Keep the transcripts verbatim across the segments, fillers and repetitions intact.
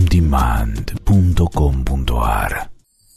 demand punto com punto a r.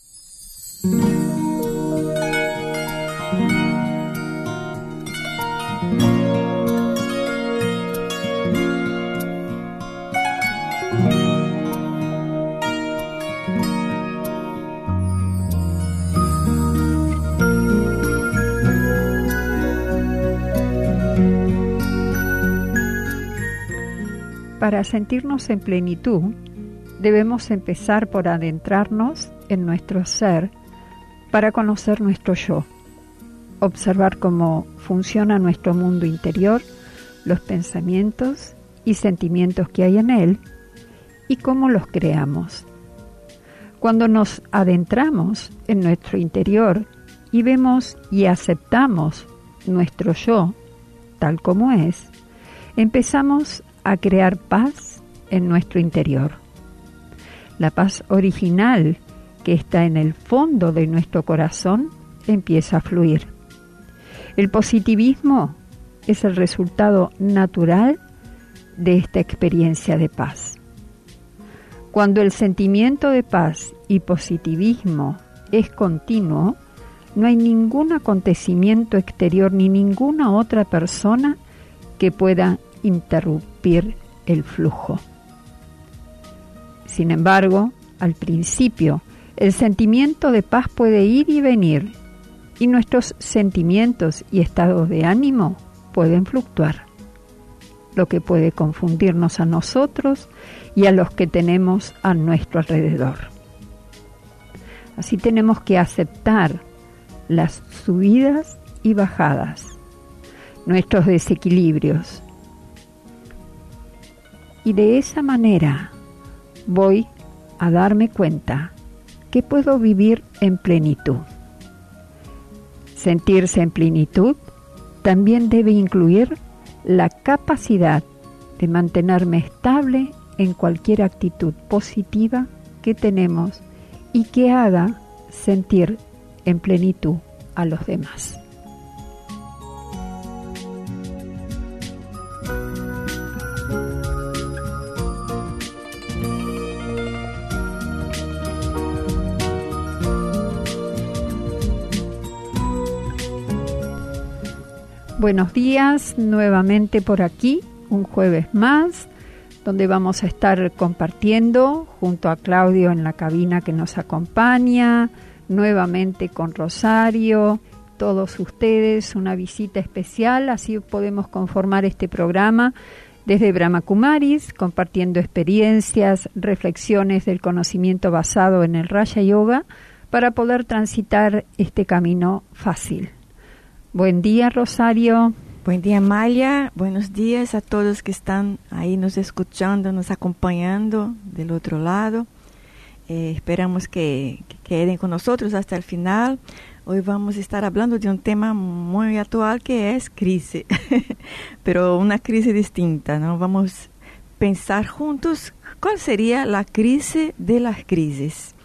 Para sentirnos en plenitud, debemos empezar por adentrarnos en nuestro ser para conocer nuestro yo, observar cómo funciona nuestro mundo interior, los pensamientos y sentimientos que hay en él y cómo los creamos. Cuando nos adentramos en nuestro interior y vemos y aceptamos nuestro yo tal como es, empezamos a crear paz en nuestro interior. La paz original que está en el fondo de nuestro corazón empieza a fluir. El positivismo es el resultado natural de esta experiencia de paz. Cuando el sentimiento de paz y positivismo es continuo, no hay ningún acontecimiento exterior ni ninguna otra persona que pueda interrumpir el flujo. Sin embargo, al principio, el sentimiento de paz puede ir y venir, y nuestros sentimientos y estados de ánimo pueden fluctuar, lo que puede confundirnos a nosotros y a los que tenemos a nuestro alrededor. Así tenemos que aceptar las subidas y bajadas, nuestros desequilibrios, y de esa manera voy a darme cuenta que puedo vivir en plenitud. Sentirse en plenitud también debe incluir la capacidad de mantenerme estable en cualquier actitud positiva que tenemos y que haga sentir en plenitud a los demás. Buenos días, nuevamente por aquí, un jueves más, donde vamos a estar compartiendo junto a Claudio en la cabina que nos acompaña, nuevamente con Rosario, todos ustedes, una visita especial, así podemos conformar este programa desde Brahma Kumaris, compartiendo experiencias, reflexiones del conocimiento basado en el Raja Yoga, para poder transitar este camino fácil. Buen día, Rosario. Buen día, Amalia. Buenos días a todos que están ahí nos escuchando, nos acompañando del otro lado. Eh, esperamos que, que queden con nosotros hasta el final. Hoy vamos a estar hablando de un tema muy actual que es crisis, pero una crisis distinta, ¿no? Vamos a pensar juntos cuál sería la crisis de las crisis.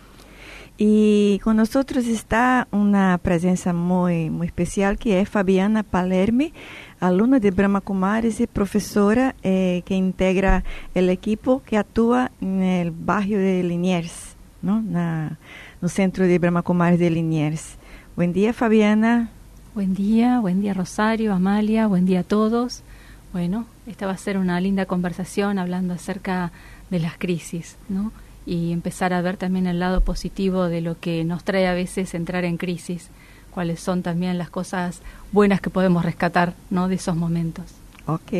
Y con nosotros está una presencia muy, muy especial que es Fabiana Palermi, alumna de Brahma Kumaris y profesora eh, que integra el equipo que actúa en el barrio de Liniers, ¿no? Na, no centro de Brahma Kumaris de Liniers. Buen día, Fabiana. Buen día, buen día, Rosario, Amalia, buen día a todos. Bueno, esta va a ser una linda conversación hablando acerca de las crisis, ¿no? Y empezar a ver también el lado positivo de lo que nos trae a veces entrar en crisis, cuáles son también las cosas buenas que podemos rescatar, ¿no?, de esos momentos. Ok.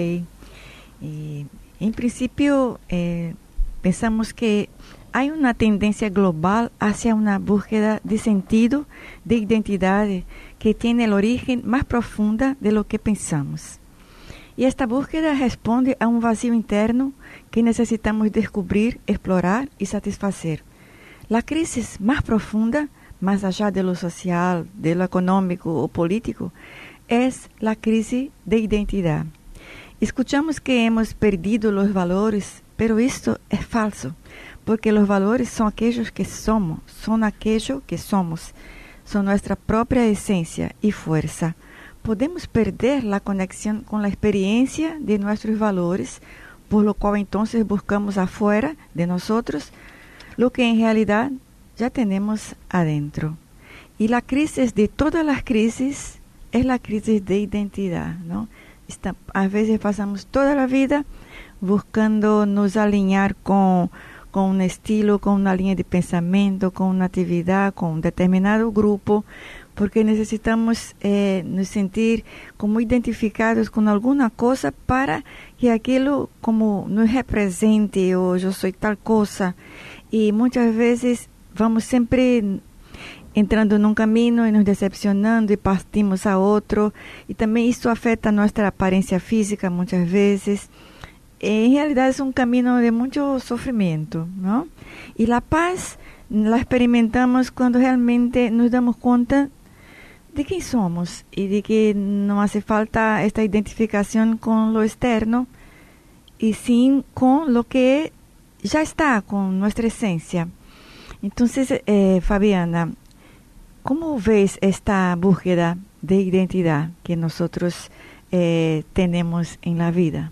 Y, en principio, eh, pensamos que hay una tendencia global hacia una búsqueda de sentido, de identidad, que tiene el origen más profunda de lo que pensamos. Y esta búsqueda responde a un vacío interno que necesitamos descubrir, explorar y satisfacer. La crisis más profunda, más allá de lo social, de lo económico o político, es la crisis de identidad. Escuchamos que hemos perdido los valores, pero esto es falso, porque los valores son aquellos que somos, son aquello que somos, son nuestra propia esencia y fuerza. Podemos perder la conexión con la experiencia de nuestros valores por lo cual entonces buscamos afuera de nosotros lo que en realidad ya tenemos adentro. Y la crisis de todas las crisis es la crisis de identidad, ¿no? Está, a veces pasamos toda la vida buscando nos alinear con, con un estilo, con una línea de pensamiento, con una actividad, con un determinado grupo, porque necesitamos eh, nos sentir como identificados con alguna cosa para que aquello como nos represente, o yo soy tal cosa. Y muchas veces vamos siempre entrando en un camino y nos decepcionando y partimos a otro, y también esto afecta nuestra apariencia física muchas veces. En realidad es un camino de mucho sufrimiento, ¿no? Y la paz la experimentamos cuando realmente nos damos cuenta de quién somos y de que no hace falta esta identificación con lo externo, y sin con lo que ya está, con nuestra esencia. Entonces, eh, Fabiana, ¿cómo ves esta búsqueda de identidad que nosotros eh, tenemos en la vida?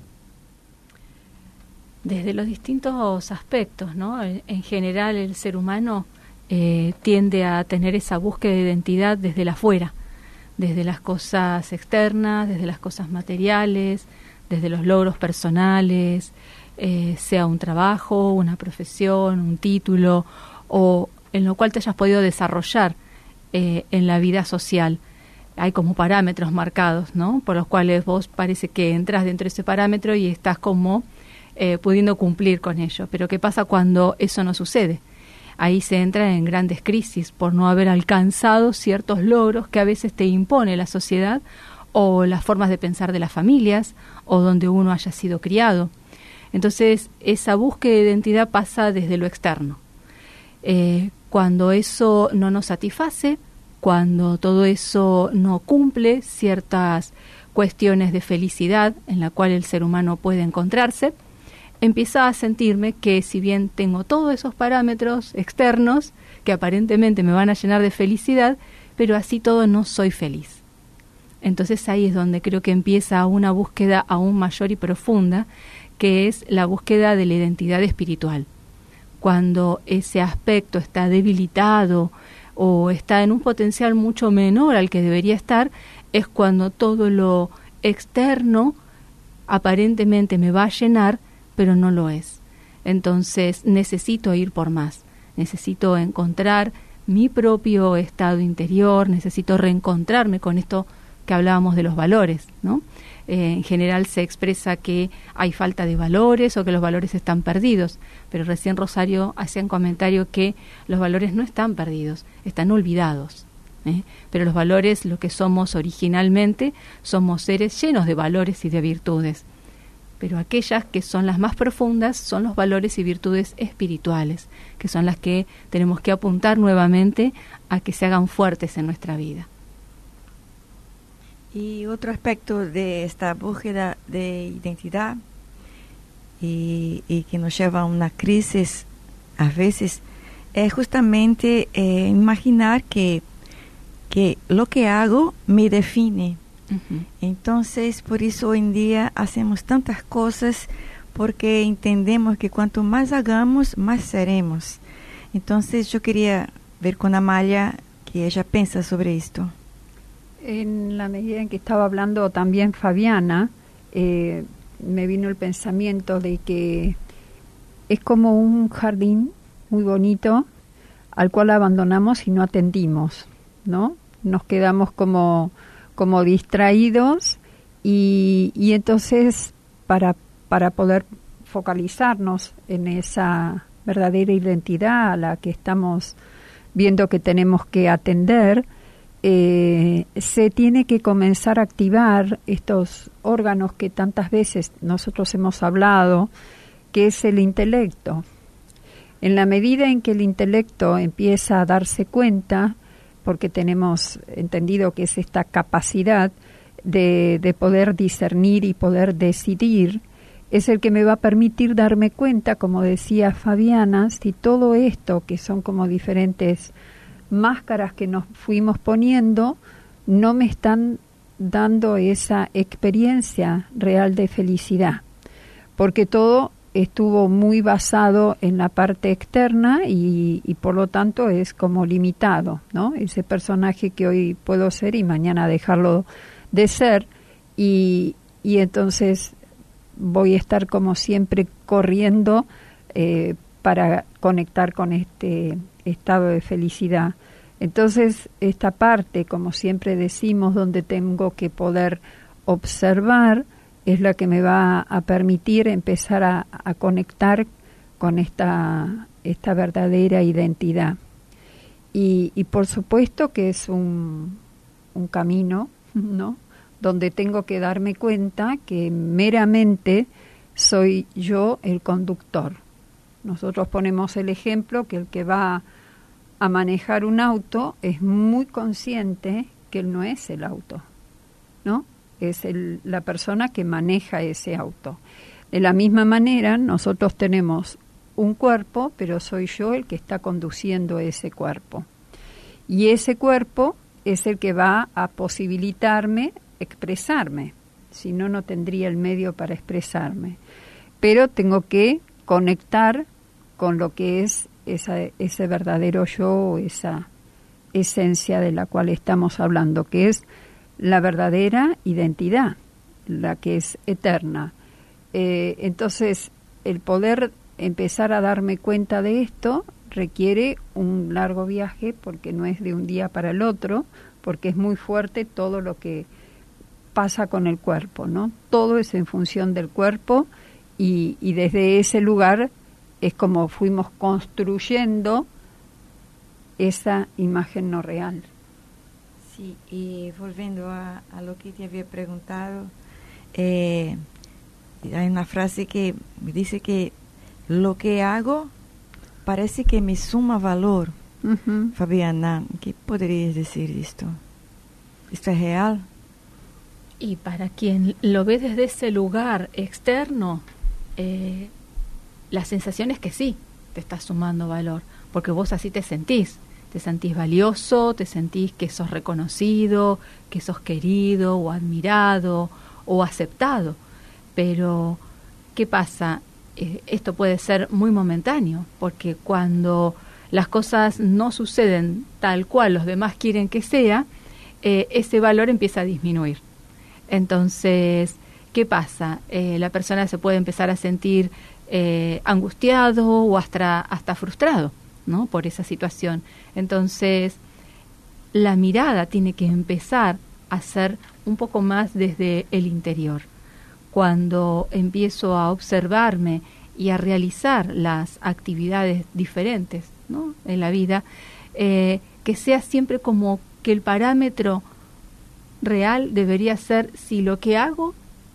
Desde los distintos aspectos, ¿no? En general, el ser humano eh, tiende a tener esa búsqueda de identidad desde el afuera, desde las cosas externas, desde las cosas materiales, desde los logros personales, eh, sea un trabajo, una profesión, un título, o en lo cual te hayas podido desarrollar eh, en la vida social. Hay como parámetros marcados, ¿no? Por los cuales vos parece que entras dentro de ese parámetro y estás como eh, pudiendo cumplir con ello. Pero ¿qué pasa cuando eso no sucede? Ahí se entra en grandes crisis por no haber alcanzado ciertos logros que a veces te impone la sociedad, o las formas de pensar de las familias, o donde uno haya sido criado. Entonces, esa búsqueda de identidad pasa desde lo externo. Eh, cuando eso no nos satisface, cuando todo eso no cumple ciertas cuestiones de felicidad en la cual el ser humano puede encontrarse, empieza a sentirme que si bien tengo todos esos parámetros externos que aparentemente me van a llenar de felicidad, pero así todo no soy feliz. Entonces ahí es donde creo que empieza una búsqueda aún mayor y profunda, que es la búsqueda de la identidad espiritual. Cuando ese aspecto está debilitado o está en un potencial mucho menor al que debería estar, es cuando todo lo externo aparentemente me va a llenar, pero no lo es. Entonces necesito ir por más, necesito encontrar mi propio estado interior, necesito reencontrarme con esto que hablábamos de los valores, ¿no? Eh, en general se expresa que hay falta de valores o que los valores están perdidos, pero recién Rosario hacía un comentario que los valores no están perdidos, están olvidados, ¿eh? Pero los valores, lo que somos originalmente, somos seres llenos de valores y de virtudes, pero aquellas que son las más profundas son los valores y virtudes espirituales, que son las que tenemos que apuntar nuevamente a que se hagan fuertes en nuestra vida. Y otro aspecto de esta búsqueda de identidad y, y que nos lleva a una crisis a veces es justamente eh, imaginar que, que lo que hago me define. Uh-huh. Entonces, por eso hoy en día hacemos tantas cosas, porque entendemos que cuanto más hagamos, más seremos. Entonces, yo quería ver con Amalia que ella piensa sobre esto. En la medida en que estaba hablando también Fabiana, eh, me vino el pensamiento de que es como un jardín muy bonito al cual abandonamos y no atendimos, ¿no? Nos quedamos como, como distraídos y, y entonces para, para poder focalizarnos en esa verdadera identidad a la que estamos viendo que tenemos que atender, Eh, se tiene que comenzar a activar estos órganos que tantas veces nosotros hemos hablado, que es el intelecto. En la medida en que el intelecto empieza a darse cuenta, porque tenemos entendido que es esta capacidad de, de poder discernir y poder decidir, es el que me va a permitir darme cuenta, como decía Fabiana, si todo esto, que son como diferentes máscaras que nos fuimos poniendo, no me están dando esa experiencia real de felicidad. porque todo estuvo muy basado en la parte externa y, y por lo tanto es como limitado, ¿no? Ese personaje que hoy puedo ser y mañana dejarlo de ser, y, y entonces voy a estar como siempre corriendo eh, para conectar con este estado de felicidad. Entonces, esta parte, como siempre decimos, donde tengo que poder observar, es la que me va a permitir empezar a, a conectar con esta, esta verdadera identidad. Y, y por supuesto que es un, un camino, ¿no?, donde tengo que darme cuenta que meramente soy yo el conductor. Nosotros ponemos el ejemplo que el que va a manejar un auto es muy consciente que él no es el auto, ¿no? Es el, la persona que maneja ese auto. De la misma manera, nosotros tenemos un cuerpo, pero soy yo el que está conduciendo ese cuerpo. Y ese cuerpo es el que va a posibilitarme expresarme. Si no, no tendría el medio para expresarme. Pero tengo que conectar con lo que es esa, ese verdadero yo, esa esencia de la cual estamos hablando, que es la verdadera identidad, la que es eterna. Eh, entonces, el poder empezar a darme cuenta de esto requiere un largo viaje, porque no es de un día para el otro, porque es muy fuerte todo lo que pasa con el cuerpo, ¿no? Todo es en función del cuerpo, y, y desde ese lugar es como fuimos construyendo esa imagen no real. Sí, y volviendo a, a lo que te había preguntado, eh, hay una frase que me dice que lo que hago parece que me suma valor. Uh-huh. Fabiana, ¿qué podrías decir de esto? ¿Esto es real? Y para quien lo ve desde ese lugar externo, eh, la sensación es que sí, te estás sumando valor, porque vos así te sentís. Te sentís valioso, te sentís que sos reconocido, que sos querido o admirado o aceptado. Pero, ¿qué pasa? Eh, esto puede ser muy momentáneo, porque cuando las cosas no suceden tal cual los demás quieren que sea, eh, ese valor empieza a disminuir. Entonces, ¿qué pasa? Eh, la persona se puede empezar a sentir eh, angustiado o hasta, hasta frustrado, ¿no?, por esa situación. Entonces, la mirada tiene que empezar a ser un poco más desde el interior. Cuando empiezo a observarme y a realizar las actividades diferentes, ¿no?, en la vida, eh, que sea siempre como que el parámetro real debería ser si lo que hago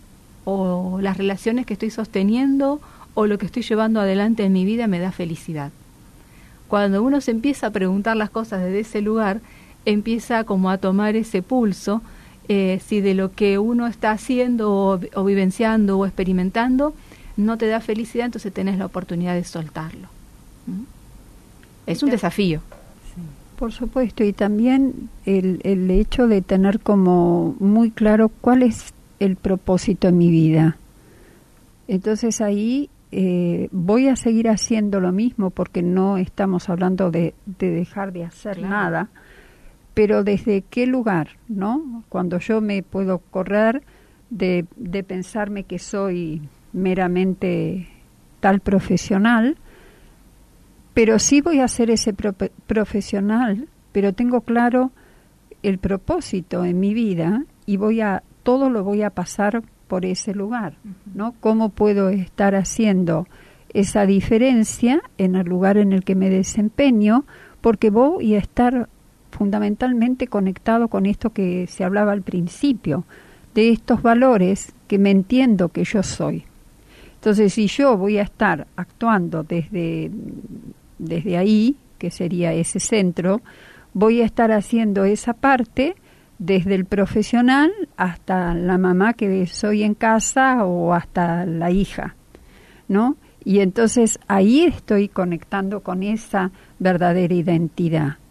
o las relaciones que estoy sosteniendo o lo que estoy llevando adelante en mi vida me da felicidad. Cuando uno se empieza a preguntar las cosas desde ese lugar, empieza como a tomar ese pulso, eh, si de lo que uno está haciendo o, o vivenciando o experimentando no te da felicidad, entonces tenés la oportunidad de soltarlo. ¿Mm? Es un desafío. Sí. Por supuesto, y también el, el hecho de tener como muy claro cuál es el propósito en mi vida. Entonces ahí Eh, voy a seguir haciendo lo mismo, porque no estamos hablando de, de dejar de hacer claro. nada, pero desde qué lugar, ¿no? Cuando yo me puedo correr de, de pensarme que soy meramente tal profesional, pero sí voy a ser ese pro- profesional, pero tengo claro el propósito en mi vida y voy a todo lo voy a pasar por ese lugar, ¿no? ¿Cómo puedo estar haciendo esa diferencia en el lugar en el que me desempeño? Porque voy a estar fundamentalmente conectado con esto que se hablaba al principio, de estos valores que me entiendo que yo soy. Entonces, si yo voy a estar actuando desde, desde ahí, que sería ese centro, voy a estar haciendo esa parte desde el profesional hasta la mamá que soy en casa o hasta la hija, ¿no? Y entonces ahí estoy conectando con esa verdadera identidad.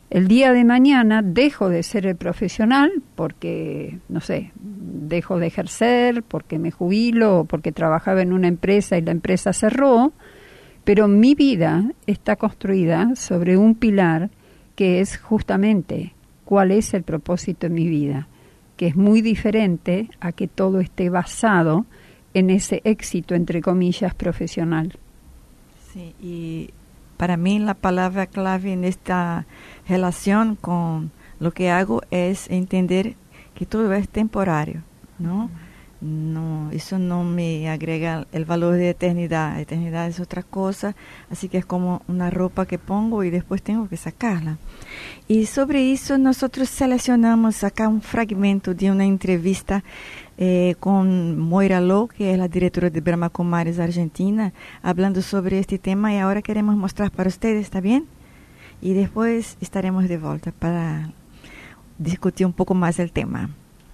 El día de mañana dejo de ser el profesional porque, no sé, dejo de ejercer, porque me jubilo, o porque trabajaba en una empresa y la empresa cerró, pero mi vida está construida sobre un pilar que es justamente cuál es el propósito de mi vida, que es muy diferente a que todo esté basado en ese éxito, entre comillas, profesional. Sí, y para mí la palabra clave en esta relación con lo que hago es entender que todo es temporario, ¿no? No, eso no me agrega el valor de eternidad. Eternidad es otra cosa, así que es como una ropa que pongo y después tengo que sacarla. Y sobre eso nosotros seleccionamos acá un fragmento de una entrevista eh, con Moira Lo, que es la directora de Brahma Kumaris Argentina, hablando sobre este tema, y ahora queremos mostrar para ustedes, ¿está bien? Y después estaremos de vuelta para discutir un poco más el tema.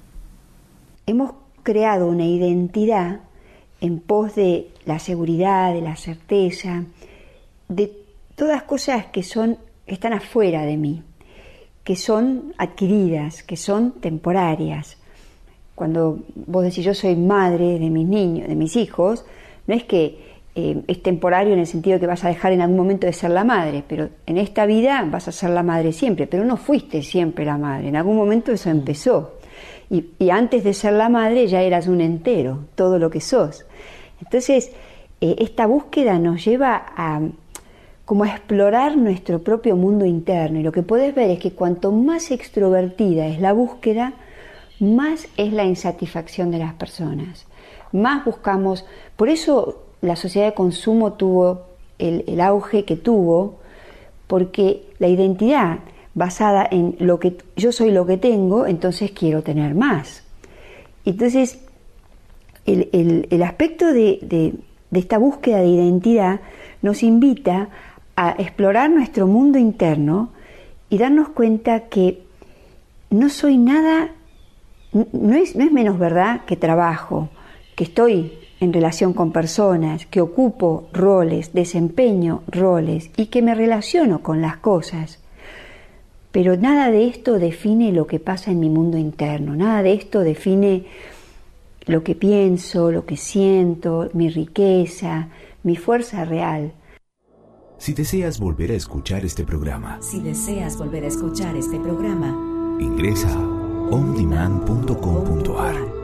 Hemos creado una identidad en pos de la seguridad, de la certeza, de todas cosas que son, que están afuera de mí, que son adquiridas, que son temporarias. Cuando vos decís yo soy madre de mis niños, de mis hijos, no es que eh, es temporario en el sentido de que vas a dejar en algún momento de ser la madre, pero en esta vida vas a ser la madre siempre, pero no fuiste siempre la madre, en algún momento eso empezó. Y, y antes de ser la madre ya eras un entero, todo lo que sos. Entonces, eh, esta búsqueda nos lleva a, como a explorar nuestro propio mundo interno. Y lo que podés ver es que cuanto más extrovertida es la búsqueda, más es la insatisfacción de las personas. Más buscamos, por eso la sociedad de consumo tuvo el, el auge que tuvo, porque la identidad basada en lo que yo soy lo que tengo, entonces quiero tener más. Entonces, el, el, el aspecto de, de, de esta búsqueda de identidad nos invita a explorar nuestro mundo interno y darnos cuenta que no soy nada, no es, no es menos verdad que trabajo, que estoy en relación con personas, que ocupo roles, desempeño roles y que me relaciono con las cosas. Pero nada de esto define lo que pasa en mi mundo interno, nada de esto define lo que pienso, lo que siento, mi riqueza, mi fuerza real. Si deseas volver a escuchar este programa, Si deseas volver a escuchar este programa, ingresa a on demand punto com punto a r.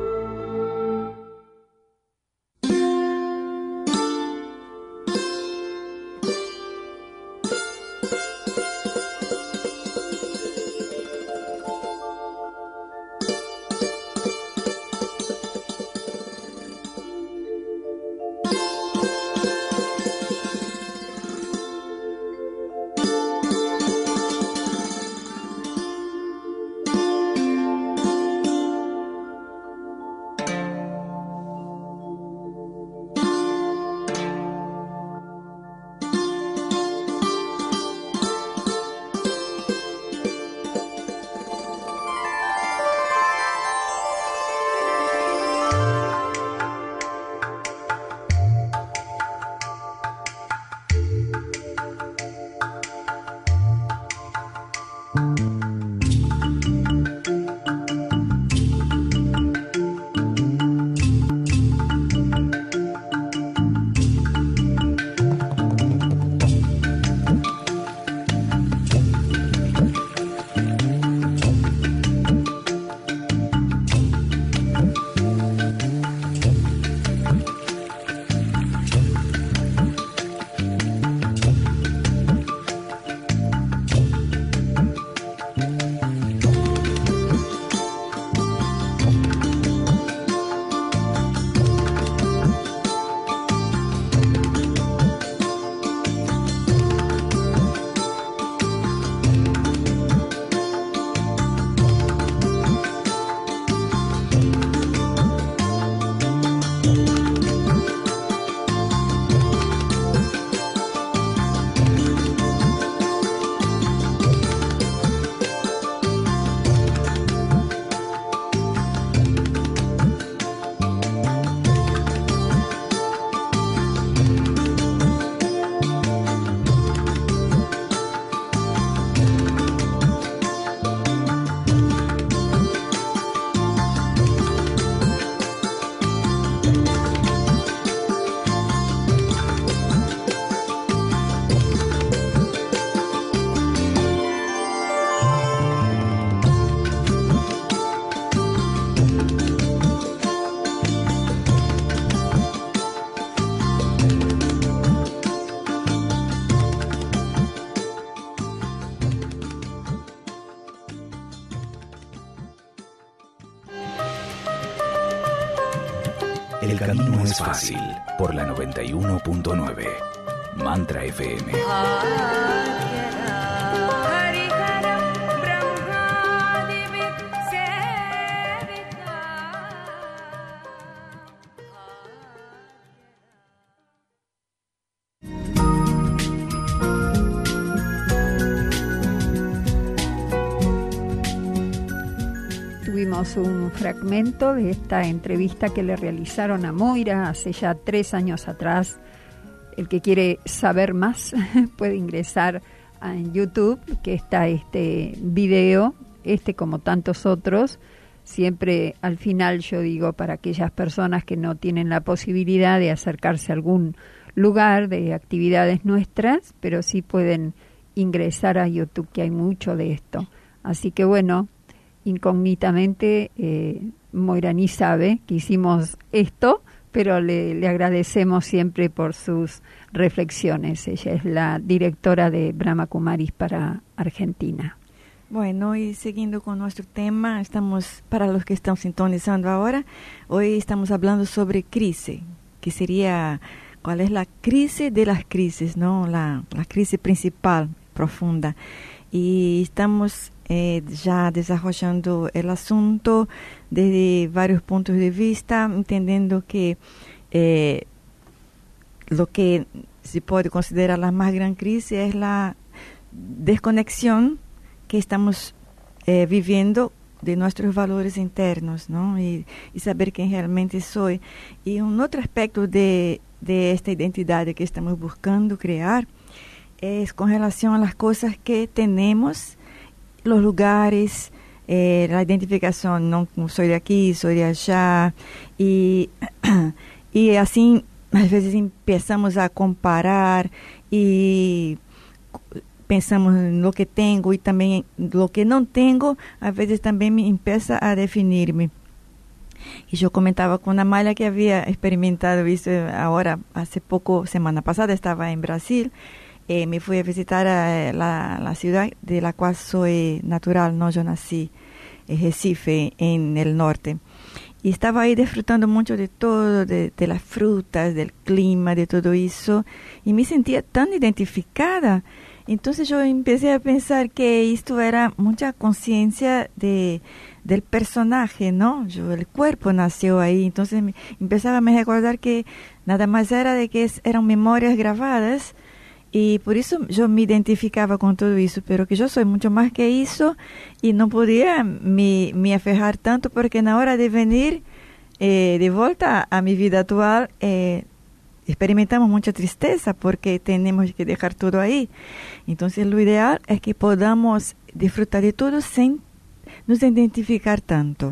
El camino es fácil por la noventa y uno punto nueve. Mantra F M. Tuvimos un fragmento de esta entrevista que le realizaron a Moira hace ya tres años atrás. El que quiere saber más puede ingresar a YouTube, que está este video, este como tantos otros. Siempre al final yo digo, para aquellas personas que no tienen la posibilidad de acercarse a algún lugar de actividades nuestras, pero sí pueden ingresar a YouTube, que hay mucho de esto. Así que bueno, incógnitamente eh, Moira ni sabe que hicimos esto, pero le, le agradecemos siempre por sus reflexiones. Ella es la directora de Brahma Kumaris para Argentina. Bueno, y siguiendo con nuestro tema, estamos, para los que están sintonizando ahora, hoy estamos hablando sobre crisis, que sería, ¿cuál es la crisis de las crisis, no? La, la crisis principal, profunda. Y estamos eh, ya desarrollando el asunto desde varios puntos de vista, entendiendo que eh, lo que se puede considerar la más gran crisis es la desconexión que estamos eh, viviendo de nuestros valores internos, ¿no? Y, y saber quién realmente soy. Y un otro aspecto de, de esta identidad que estamos buscando crear es con relación a las cosas que tenemos, los lugares, eh, la identificación, no soy de aquí, soy de allá, y, y así a veces empezamos a comparar y pensamos en lo que tengo y también lo que no tengo, a veces también me empieza a definirme. Y yo comentaba con Amalia que había experimentado eso ahora, hace poco, semana pasada, estaba en Brasil. Eh, me fui a visitar a la, la ciudad de la cual soy natural, no, yo nací en Recife, en el norte. Y estaba ahí disfrutando mucho de todo, de, de las frutas, del clima, de todo eso. Y me sentía tan identificada. Entonces yo empecé a pensar que esto era mucha conciencia de del personaje, ¿no? Yo, el cuerpo nació ahí. Entonces me, empezaba a me recordar que nada más era de que es, eran memorias grabadas. Y por eso yo me identificaba con todo eso, pero que yo soy mucho más que eso y no podía me, me aferrar tanto porque en la hora de venir eh, de vuelta a mi vida actual eh, experimentamos mucha tristeza porque tenemos que dejar todo ahí. Entonces lo ideal es que podamos disfrutar de todo sin nos identificar tanto.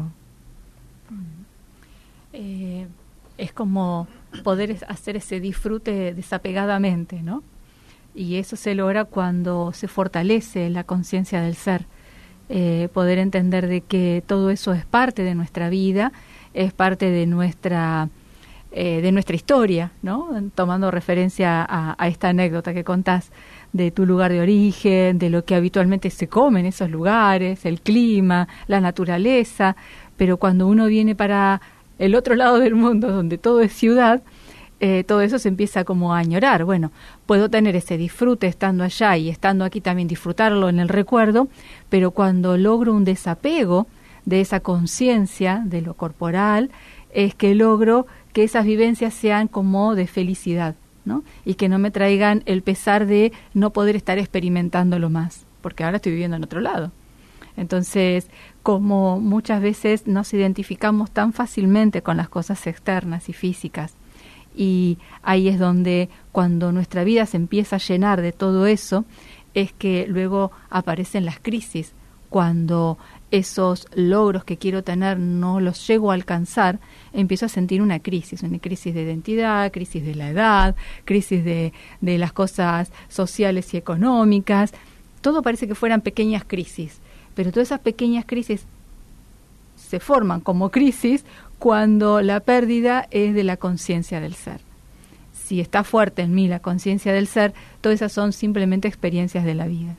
Eh, es como poder hacer ese disfrute desapegadamente, ¿no? Y eso se logra cuando se fortalece la conciencia del ser, eh, poder entender de que todo eso es parte de nuestra vida, es parte de nuestra eh, de nuestra historia, ¿no? Tomando referencia a, a esta anécdota que contás de tu lugar de origen, de lo que habitualmente se come en esos lugares, el clima, la naturaleza, pero cuando uno viene para el otro lado del mundo, donde todo es ciudad, Eh, todo eso se empieza como a añorar. Bueno, puedo tener ese disfrute estando allá y estando aquí también disfrutarlo en el recuerdo, pero cuando logro un desapego de esa conciencia de lo corporal, es que logro que esas vivencias sean como de felicidad, ¿no? Y que no me traigan el pesar de no poder estar experimentándolo más, porque ahora estoy viviendo en otro lado. Entonces, como muchas veces nos identificamos tan fácilmente con las cosas externas y físicas, y ahí es donde cuando nuestra vida se empieza a llenar de todo eso, es que luego aparecen las crisis, cuando esos logros que quiero tener no los llego a alcanzar, empiezo a sentir una crisis, una crisis de identidad, crisis de la edad, crisis de, de las cosas sociales y económicas. Todo parece que fueran pequeñas crisis, pero todas esas pequeñas crisis se forman como crisis cuando la pérdida es de la conciencia del ser. Si está fuerte en mí la conciencia del ser, todas esas son simplemente experiencias de la vida.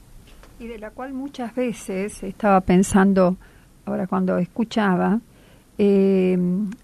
Y de la cual muchas veces estaba pensando, ahora cuando escuchaba, eh,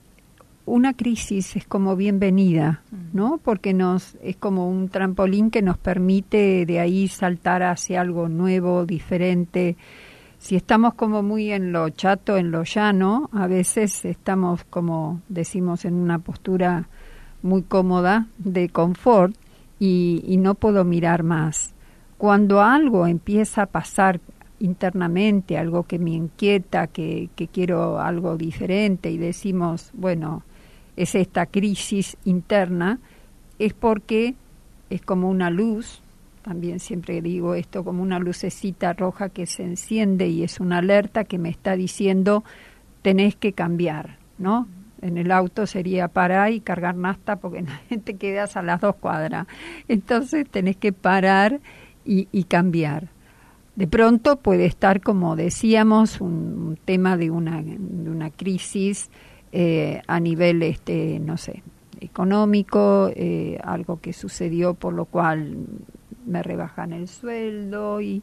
una crisis es como bienvenida, ¿no? Porque nos es como un trampolín que nos permite de ahí saltar hacia algo nuevo, diferente. Si estamos como muy en lo chato, en lo llano, a veces estamos, como decimos, en una postura muy cómoda, de confort, y, y no puedo mirar más. Cuando algo empieza a pasar internamente, algo que me inquieta, que, que quiero algo diferente, y decimos, bueno, es esta crisis interna, es porque es como una luz, también siempre digo esto, como una lucecita roja que se enciende y es una alerta que me está diciendo, tenés que cambiar, ¿no? En el auto sería parar y cargar nafta porque te quedas a las dos cuadras. Entonces tenés que parar y, y cambiar. De pronto puede estar, como decíamos, un, un tema de una, de una crisis eh, a nivel, este, no sé, económico, eh, algo que sucedió por lo cual me rebajan el sueldo, y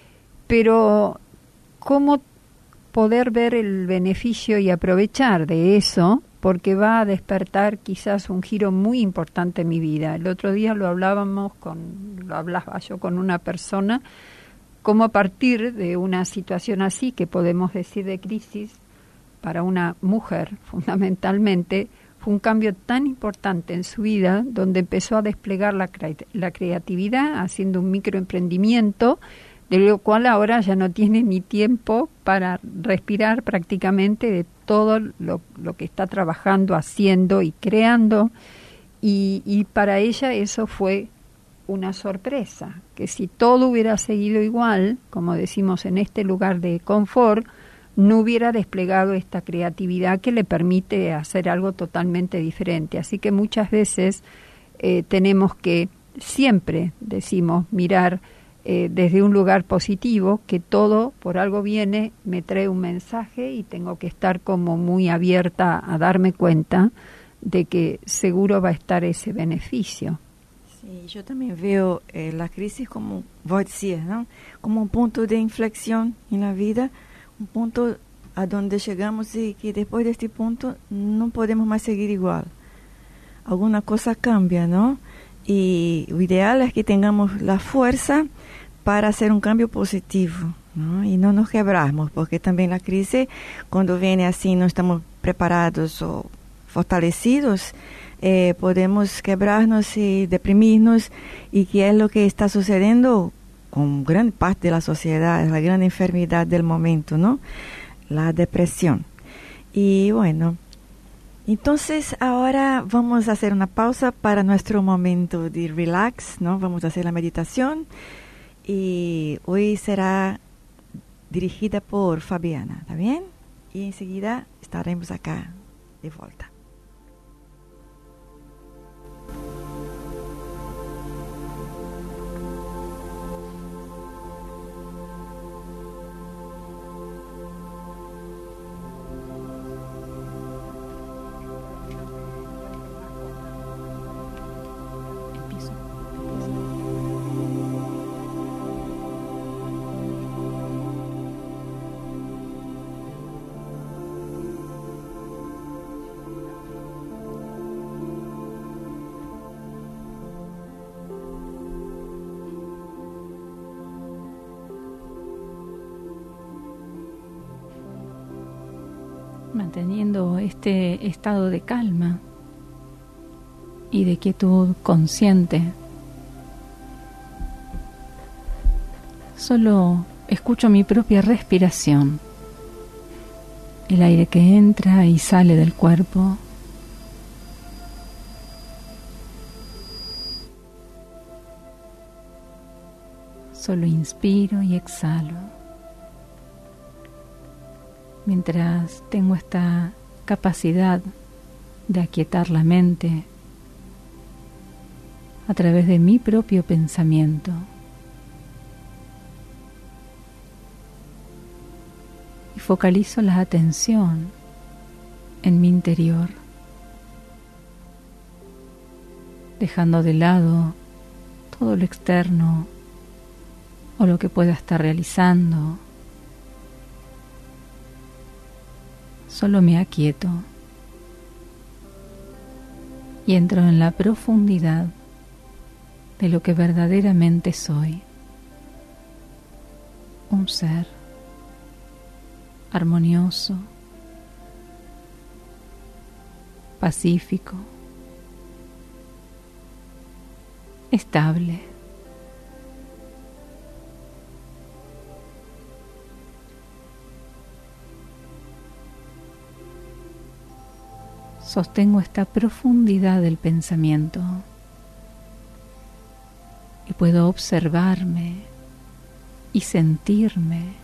pero ¿cómo poder ver el beneficio y aprovechar de eso? Porque va a despertar quizás un giro muy importante en mi vida. El otro día lo hablábamos con, lo hablaba yo con una persona, cómo a partir de una situación así, que podemos decir de crisis, para una mujer fundamentalmente, fue un cambio tan importante en su vida, donde empezó a desplegar la, cre- la creatividad, haciendo un microemprendimiento, de lo cual ahora ya no tiene ni tiempo para respirar prácticamente de todo lo, lo que está trabajando, haciendo y creando, y, y para ella eso fue una sorpresa, que si todo hubiera seguido igual, como decimos en este lugar de confort, no hubiera desplegado esta creatividad que le permite hacer algo totalmente diferente. Así que muchas veces eh, tenemos que siempre, decimos, mirar eh, desde un lugar positivo, que todo por algo viene, me trae un mensaje y tengo que estar como muy abierta a darme cuenta de que seguro va a estar ese beneficio. Sí, yo también veo eh, la crisis como, vos decías, ¿no? Como un punto de inflexión en la vida, un punto a donde llegamos y que después de este punto no podemos más seguir igual. Alguna cosa cambia, ¿no? Y lo ideal es que tengamos la fuerza para hacer un cambio positivo, ¿no? Y no nos quebramos, porque también la crisis, cuando viene así, no estamos preparados o fortalecidos, eh, podemos quebrarnos y deprimirnos, y que es lo que está sucediendo con gran parte de la sociedad, es la gran enfermedad del momento, ¿no? La depresión. Y bueno, entonces ahora vamos a hacer una pausa para nuestro momento de relax, ¿no? Vamos a hacer la meditación, y hoy será dirigida por Fabiana, ¿está bien? Y enseguida estaremos acá de vuelta. Manteniendo este estado de calma y de quietud consciente, solo escucho mi propia respiración, el aire que entra y sale del cuerpo. Solo inspiro y exhalo. Mientras tengo esta capacidad de aquietar la mente a través de mi propio pensamiento. Y focalizo la atención en mi interior, dejando de lado todo lo externo o lo que pueda estar realizando. solo me aquieto y entro en la profundidad de lo que verdaderamente soy, un ser armonioso, pacífico, estable. Sostengo esta profundidad del pensamiento y puedo observarme y sentirme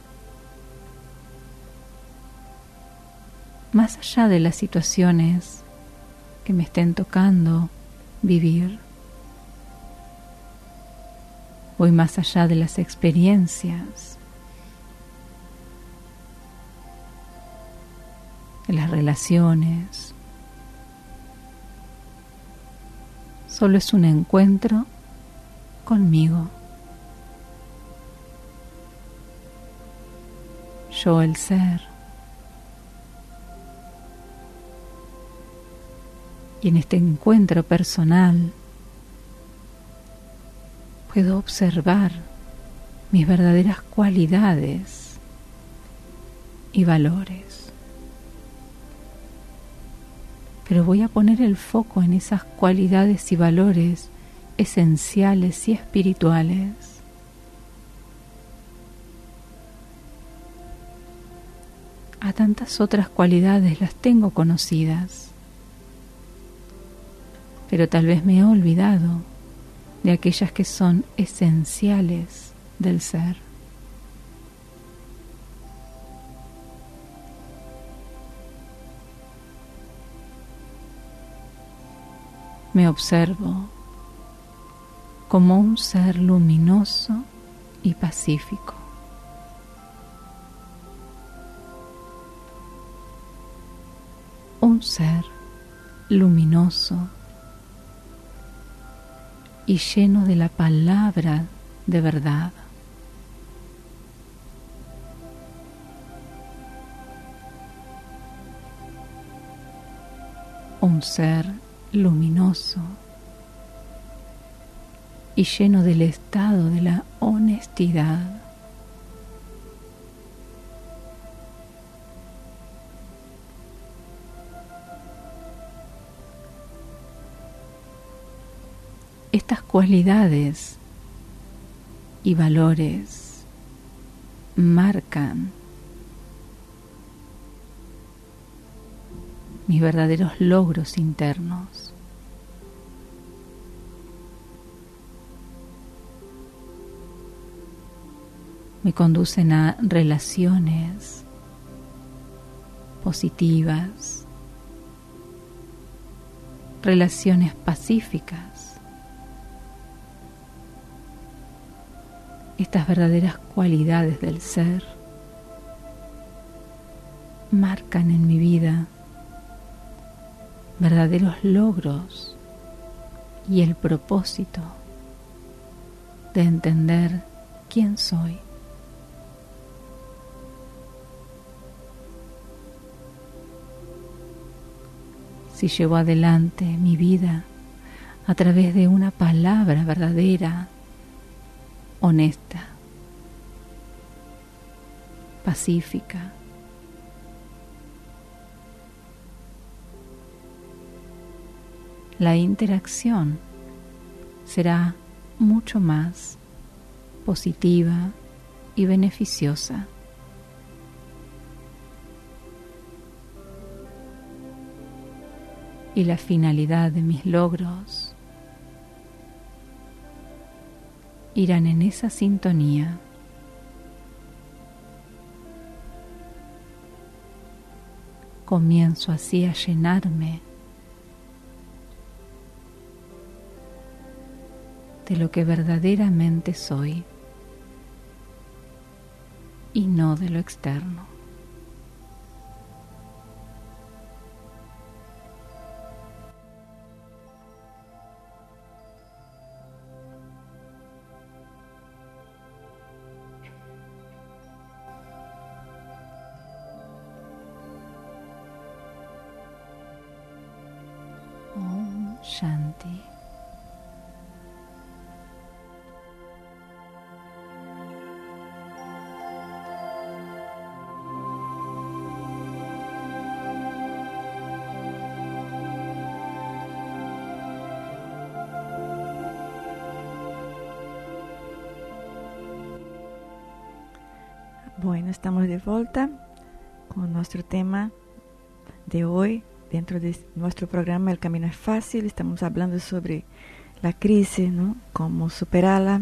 más allá de las situaciones que me estén tocando vivir. Voy más allá de las experiencias, de las relaciones. Solo es un encuentro conmigo. Yo, el ser. Y en este encuentro personal puedo observar mis verdaderas cualidades y valores. Pero voy a poner el foco en esas cualidades y valores esenciales y espirituales. A tantas otras cualidades las tengo conocidas, pero tal vez me he olvidado de aquellas que son esenciales del ser. Me observo como un ser luminoso y pacífico. Un ser luminoso y lleno de la palabra de verdad. Un ser luminoso y lleno del estado de la honestidad. Estas cualidades y valores marcan mis verdaderos logros internos. Me conducen a relaciones positivas, relaciones pacíficas. Estas verdaderas cualidades del ser marcan en mi vida verdaderos logros y el propósito de entender quién soy. Si llevo adelante mi vida a través de una palabra verdadera, honesta, pacífica, la interacción será mucho más positiva y beneficiosa. Y la finalidad de mis logros irán en esa sintonía. Comienzo así a llenarme de lo que verdaderamente soy y no de lo externo. Shanti. Bueno, estamos de vuelta con nuestro tema de hoy dentro de nuestro programa El Camino es Fácil. Estamos hablando sobre la crisis, ¿no? Cómo superarla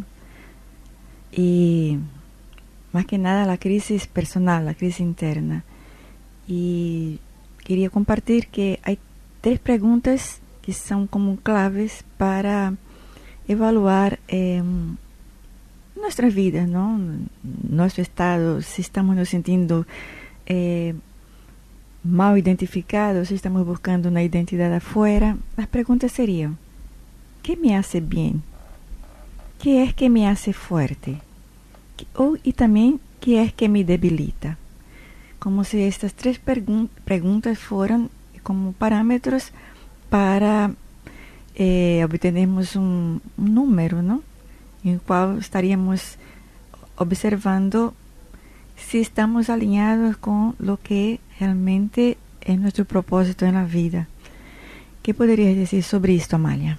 y más que nada la crisis personal, la crisis interna. Y quería compartir que hay tres preguntas que son como claves para evaluar eh, nuestra vida, ¿no? Nuestro estado, si estamos nos sintiendo eh, mal identificados, si estamos buscando una identidad afuera. Las preguntas serían: ¿qué me hace bien? ¿Qué es que me hace fuerte? O, y también, ¿qué es que me debilita? Como si estas tres pregun- preguntas fueran como parámetros para eh, obtenermos un, un número, ¿no? En el cual estaríamos observando si estamos alineados con lo que realmente es nuestro propósito en la vida. ¿Qué podrías decir sobre esto, Amalia?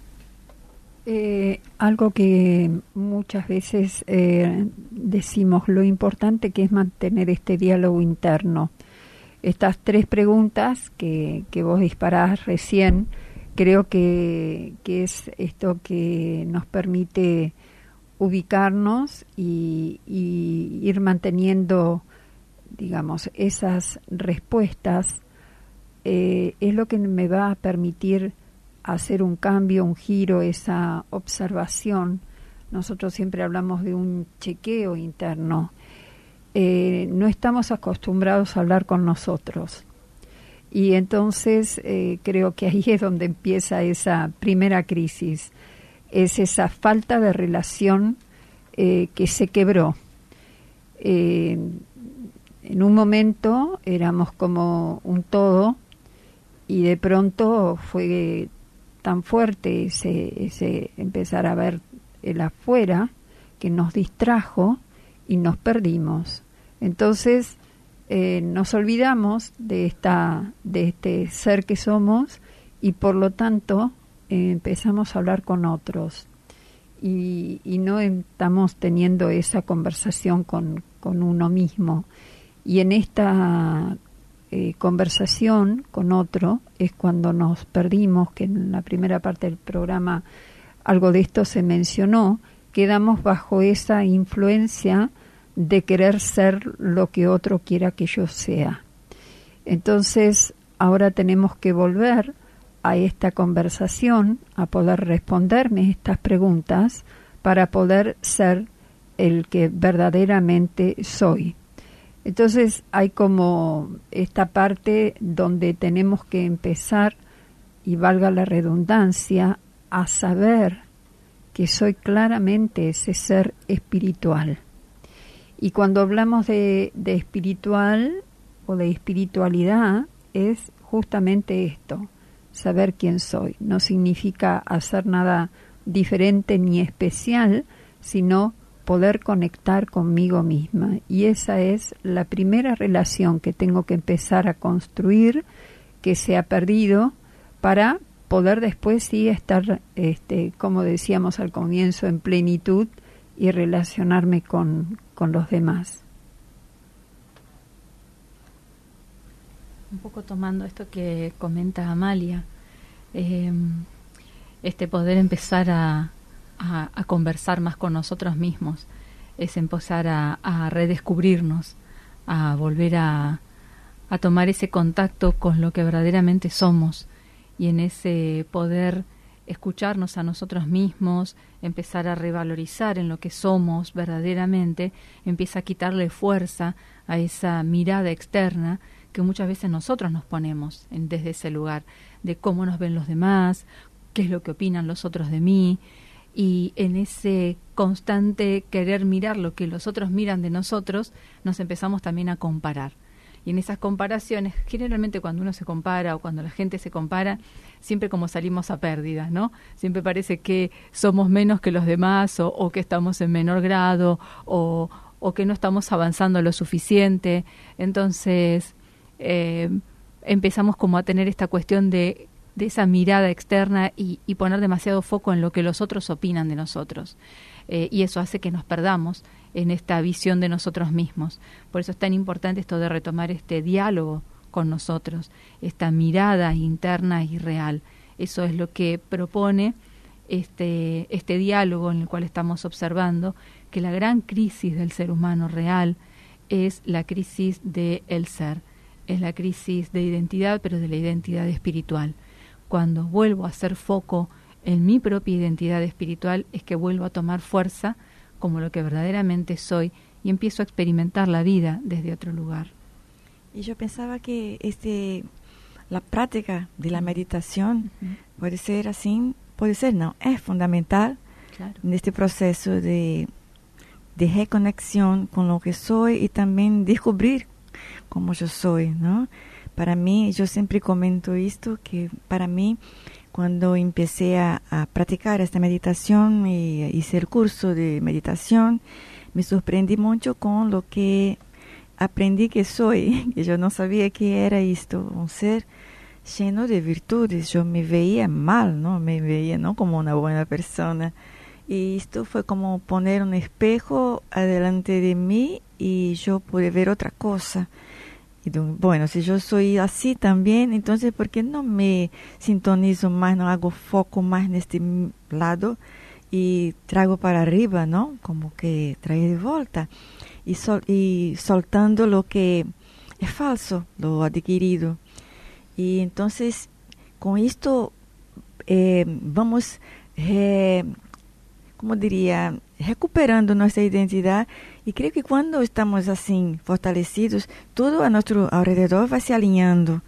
Eh, algo que muchas veces eh, decimos, lo importante que es mantener este diálogo interno. Estas tres preguntas que, que vos disparás recién, creo que, que es esto que nos permite ubicarnos y, y ir manteniendo, digamos, esas respuestas. Eh, es lo que me va a permitir hacer un cambio, un giro, esa observación. Nosotros siempre hablamos de un chequeo interno. Eh, no estamos acostumbrados a hablar con nosotros. Y entonces eh, creo que ahí es donde empieza esa primera crisis. Es esa falta de relación eh, que se quebró. Eh, en un momento éramos como un todo y de pronto fue tan fuerte ese, ese empezar a ver el afuera que nos distrajo y nos perdimos. Entonces eh, nos olvidamos de esta de este ser que somos y por lo tanto eh, empezamos a hablar con otros y, y no estamos teniendo esa conversación con, con uno mismo. Y en esta eh, conversación con otro es cuando nos perdimos, que en la primera parte del programa algo de esto se mencionó, quedamos bajo esa influencia de querer ser lo que otro quiera que yo sea. Entonces, ahora tenemos que volver a esta conversación, a poder responderme estas preguntas para poder ser el que verdaderamente soy. Entonces, hay como esta parte donde tenemos que empezar, y valga la redundancia, a saber que soy claramente ese ser espiritual. Y cuando hablamos de, de espiritual o de espiritualidad, es justamente esto, saber quién soy. No significa hacer nada diferente ni especial, sino poder conectar conmigo misma. Y esa es la primera relación que tengo que empezar a construir, que se ha perdido, para poder después sí estar, este, como decíamos al comienzo, en plenitud y relacionarme con, con los demás. Un poco tomando esto que comenta Amalia, eh, este poder empezar a, a, a conversar más con nosotros mismos, es empezar a, a redescubrirnos, a volver a, a tomar ese contacto con lo que verdaderamente somos, y en ese poder escucharnos a nosotros mismos, empezar a revalorizar en lo que somos verdaderamente, empieza a quitarle fuerza a esa mirada externa que muchas veces nosotros nos ponemos en, desde ese lugar, de cómo nos ven los demás, qué es lo que opinan los otros de mí, y en ese constante querer mirar lo que los otros miran de nosotros, nos empezamos también a comparar. Y en esas comparaciones, generalmente cuando uno se compara o cuando la gente se compara, siempre como salimos a pérdida, ¿no? Siempre parece que somos menos que los demás o, o que estamos en menor grado o, o que no estamos avanzando lo suficiente. Entonces, eh, empezamos como a tener esta cuestión de, de esa mirada externa y, y poner demasiado foco en lo que los otros opinan de nosotros. Eh, y eso hace que nos perdamos en esta visión de nosotros mismos. Por eso es tan importante esto de retomar este diálogo con nosotros, esta mirada interna y real. Eso es lo que propone este, este diálogo en el cual estamos observando que la gran crisis del ser humano real es la crisis del ser, es la crisis de identidad, pero de la identidad espiritual. Cuando vuelvo a hacer foco en mi propia identidad espiritual es que vuelvo a tomar fuerza como lo que verdaderamente soy y empiezo a experimentar la vida desde otro lugar. Y yo pensaba que este la práctica de la meditación uh-huh. puede ser así, puede ser, no, es fundamental claro. en este proceso de, de reconexión con lo que soy y también descubrir cómo yo soy, ¿no? Para mí, yo siempre comento esto, que para mí, cuando empecé a, a practicar esta meditación y hice el curso de meditación, me sorprendí mucho con lo que aprendí que soy, que yo no sabía que era esto, un ser lleno de virtudes. Yo me veía mal, ¿no? Me veía no como una buena persona. Y esto fue como poner un espejo adelante de mí y yo pude ver otra cosa. Y bueno, si yo soy así también, entonces ¿por qué no me sintonizo más, no hago foco más en este lado y traigo para arriba, ¿no? Como que trae de vuelta y, sol, y soltando lo que es falso, lo adquirido. Y entonces con esto eh, vamos, eh, ¿cómo diría? Recuperando nuestra identidad. Y creo que cuando estamos así fortalecidos, todo a nuestro alrededor va se alinhando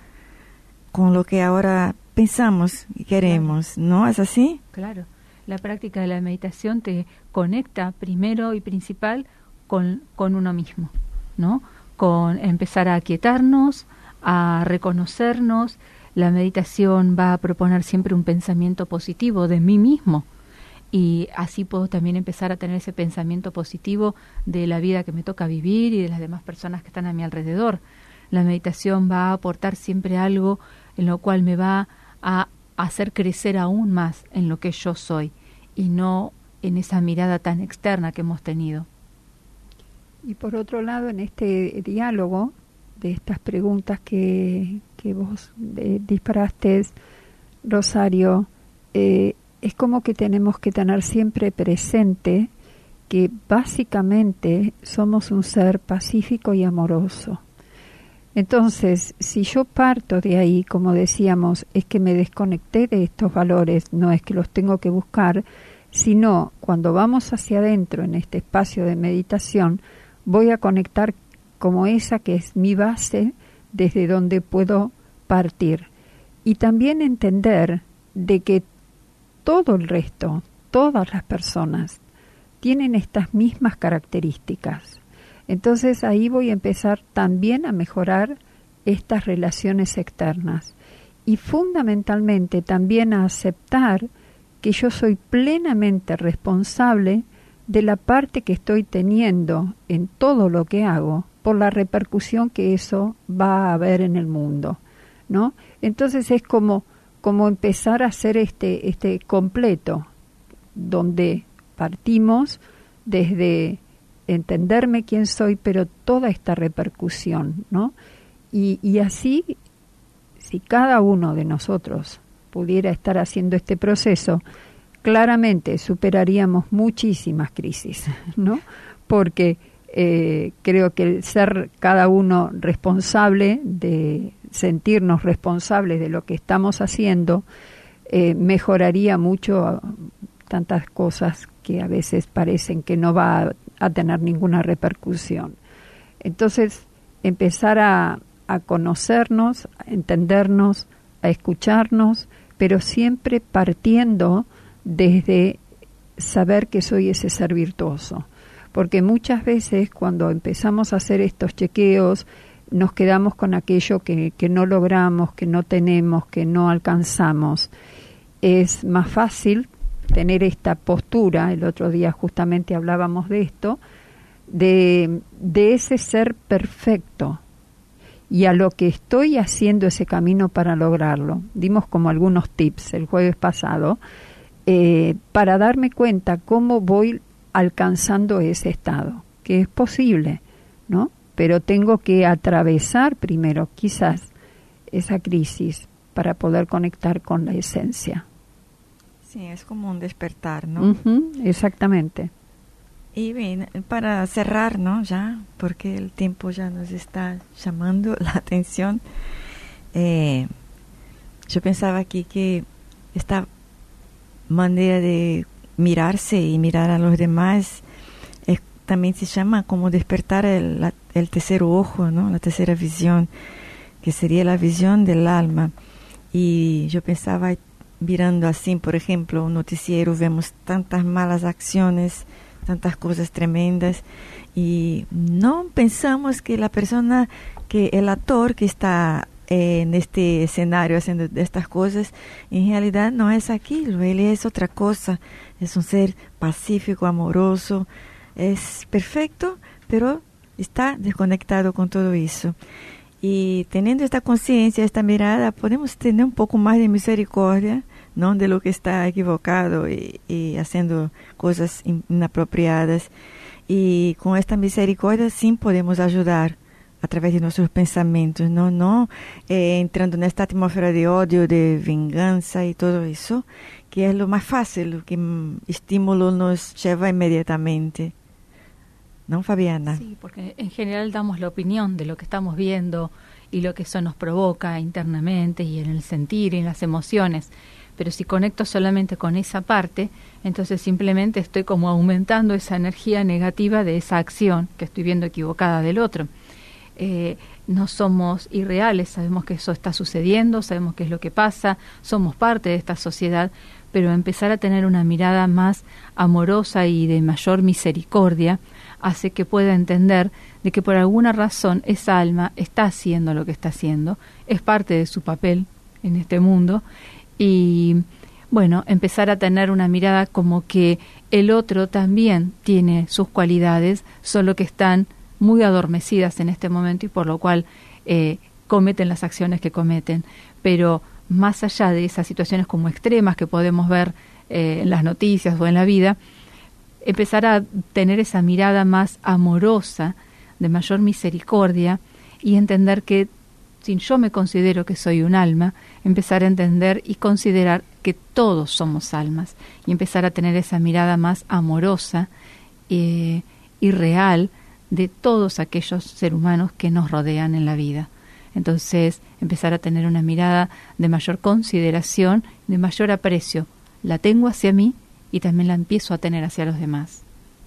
con lo que ahora pensamos y queremos, claro. ¿No es así? Claro, la práctica de la meditación te conecta primero y principal con, con uno mismo, ¿no? Con empezar a aquietarnos, a reconocernos. La meditación va a proponer siempre un pensamiento positivo de mí mismo. Y así puedo también empezar a tener ese pensamiento positivo de la vida que me toca vivir y de las demás personas que están a mi alrededor. La meditación va a aportar siempre algo en lo cual me va a hacer crecer aún más en lo que yo soy y no en esa mirada tan externa que hemos tenido. Y por otro lado, en este diálogo de estas preguntas que, que vos eh, disparaste, Rosario, eh, es como que tenemos que tener siempre presente que básicamente somos un ser pacífico y amoroso. Entonces, si yo parto de ahí, como decíamos, es que me desconecté de estos valores, no es que los tengo que buscar, sino cuando vamos hacia adentro en este espacio de meditación, voy a conectar como esa que es mi base desde donde puedo partir. Y también entender de que todo el resto, todas las personas, tienen estas mismas características. Entonces ahí voy a empezar también a mejorar estas relaciones externas y fundamentalmente también a aceptar que yo soy plenamente responsable de la parte que estoy teniendo en todo lo que hago por la repercusión que eso va a haber en el mundo, ¿no? Entonces es como como empezar a hacer este este completo, donde partimos desde entenderme quién soy, pero toda esta repercusión, ¿no? Y, y así, si cada uno de nosotros pudiera estar haciendo este proceso, claramente superaríamos muchísimas crisis, ¿no? Porque eh, creo que el ser cada uno responsable de sentirnos responsables de lo que estamos haciendo, eh, mejoraría mucho tantas cosas que a veces parecen que no va a, a tener ninguna repercusión. Entonces, empezar a, a conocernos, a entendernos, a escucharnos, pero siempre partiendo desde saber que soy ese ser virtuoso. Porque muchas veces cuando empezamos a hacer estos chequeos, nos quedamos con aquello que, que no logramos, que no tenemos, que no alcanzamos. Es más fácil tener esta postura, el otro día justamente hablábamos de esto, de, de ese ser perfecto y a lo que estoy haciendo ese camino para lograrlo. Dimos como algunos tips el jueves pasado eh, para darme cuenta cómo voy alcanzando ese estado, que es posible, ¿no? Pero tengo que atravesar primero quizás esa crisis para poder conectar con la esencia. Sí, es como un despertar, ¿no? Uh-huh, exactamente. Y bien, para cerrar, ¿no? Ya, porque el tiempo ya nos está llamando la atención. Eh, yo pensaba aquí que esta manera de mirarse y mirar a los demás eh, también se llama como despertar el, la, el tercer ojo, ¿no? La tercera visión, que sería la visión del alma. Y yo pensaba, mirando así, por ejemplo, un noticiero, vemos tantas malas acciones, tantas cosas tremendas, y no pensamos que la persona, que el actor que está eh, en este escenario haciendo estas cosas, en realidad no es aquello, él es otra cosa, es un ser pacífico, amoroso, es perfecto, pero está desconectado con todo eso. Y teniendo esta conciencia, esta mirada, podemos tener un poco más de misericordia, ¿no? De lo que está equivocado y, y haciendo cosas inapropiadas. Y con esta misericordia sí podemos ayudar a través de nuestros pensamientos, no, no eh, entrando en esta atmósfera de odio, de venganza y todo eso, que es lo más fácil, lo que mm, estímulo nos lleva inmediatamente. ¿No, Fabiana? Sí, porque en general damos la opinión de lo que estamos viendo y lo que eso nos provoca internamente y en el sentir y en las emociones. Pero si conecto solamente con esa parte, entonces simplemente estoy como aumentando esa energía negativa de esa acción que estoy viendo equivocada del otro. Eh, no somos irreales, sabemos que eso está sucediendo, sabemos qué es lo que pasa, somos parte de esta sociedad, pero empezar a tener una mirada más amorosa y de mayor misericordia hace que pueda entender de que por alguna razón esa alma está haciendo lo que está haciendo, es parte de su papel en este mundo, y bueno, empezar a tener una mirada como que el otro también tiene sus cualidades, solo que están muy adormecidas en este momento y por lo cual eh, cometen las acciones que cometen. Pero más allá de esas situaciones como extremas que podemos ver eh, en las noticias o en la vida, empezar a tener esa mirada más amorosa, de mayor misericordia, y entender que si yo me considero que soy un alma, empezar a entender y considerar que todos somos almas, y empezar a tener esa mirada más amorosa eh, y real de todos aquellos seres humanos que nos rodean en la vida. Entonces, empezar a tener una mirada de mayor consideración, de mayor aprecio. La tengo hacia mí y también la empiezo a tener hacia los demás.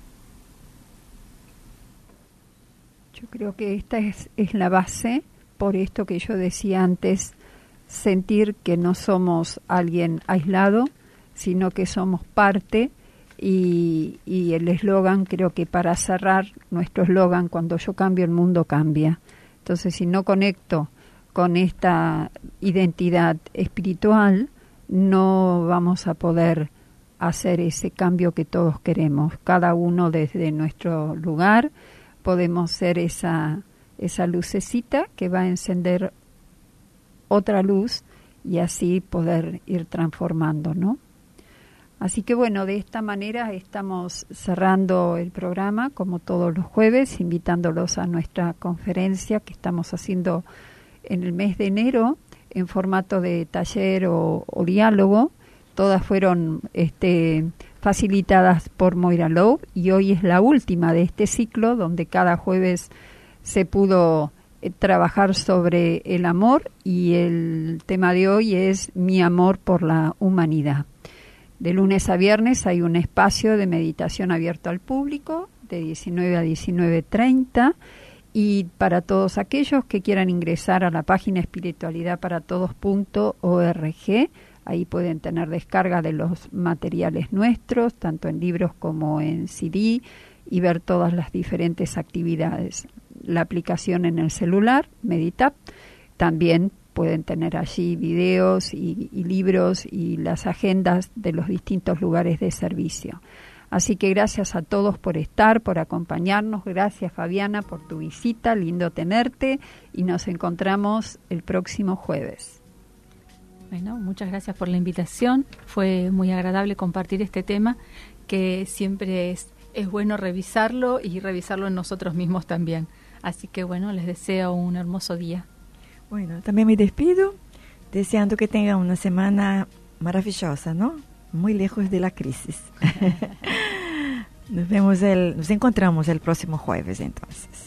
Yo creo que esta es, es la base, por esto que yo decía antes, sentir que no somos alguien aislado, sino que somos parte, y, y el eslogan, creo que para cerrar nuestro eslogan, cuando yo cambio el mundo cambia. Entonces, si no conecto con esta identidad espiritual, no vamos a poder hacer ese cambio que todos queremos. Cada uno desde nuestro lugar podemos ser esa, esa lucecita que va a encender otra luz y así poder ir transformando, ¿no? Así que bueno, de esta manera estamos cerrando el programa, como todos los jueves, invitándolos a nuestra conferencia que estamos haciendo en el mes de enero en formato de taller o, o diálogo. Todas fueron este, facilitadas por Moira Lowe y hoy es la última de este ciclo, donde cada jueves se pudo eh, trabajar sobre el amor, y el tema de hoy es mi amor por la humanidad. De lunes a viernes hay un espacio de meditación abierto al público de diecinueve a diecinueve treinta, y para todos aquellos que quieran ingresar a la página espiritualidad para todos punto org, ahí pueden tener descarga de los materiales nuestros, tanto en libros como en C D, y ver todas las diferentes actividades. la aplicación en el celular, Meditap. También pueden tener allí videos y, y libros y las agendas de los distintos lugares de servicio. Así que gracias a todos por estar, por acompañarnos. Gracias, Fabiana, por tu visita. Lindo tenerte y nos encontramos el próximo jueves. Bueno, muchas gracias por la invitación. Fue muy agradable compartir este tema, que siempre es, es bueno revisarlo y revisarlo en nosotros mismos también. Así que bueno, les deseo un hermoso día. Bueno, también me despido deseando que tengan una semana maravillosa, ¿no? Muy lejos de la crisis. Nos vemos el, nos encontramos el próximo jueves entonces.